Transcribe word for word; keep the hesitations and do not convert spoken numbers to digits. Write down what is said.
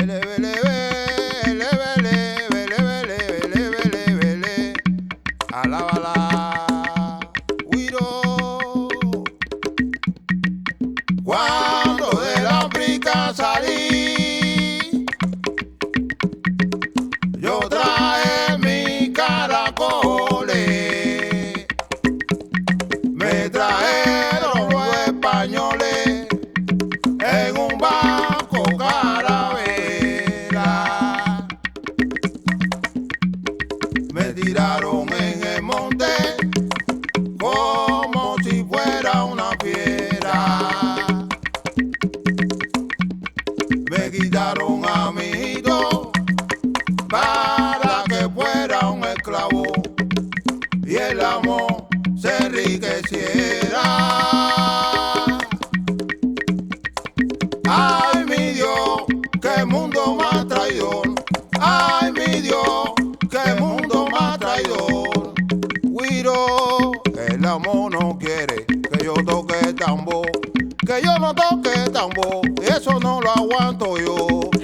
Vele, vele, vele, vele, vele, vele, vele, vele, vele. Alábala, Guiro. Cuando de la África salí, yo traje mis caracoles, me trajeron los españoles en un barco caravela, me tiraron en el monte como si fuera una fiera, me quitaron a mi hijito para que fuera un esclavo y el amor se enriqueciera. Ay, mi Dios, qué mundo más traidor. Ay, mi Dios, qué mundo más traidor. Guiro, el amor no quiere que yo toque tambor, que yo no toque tambor, eso no lo aguanto yo.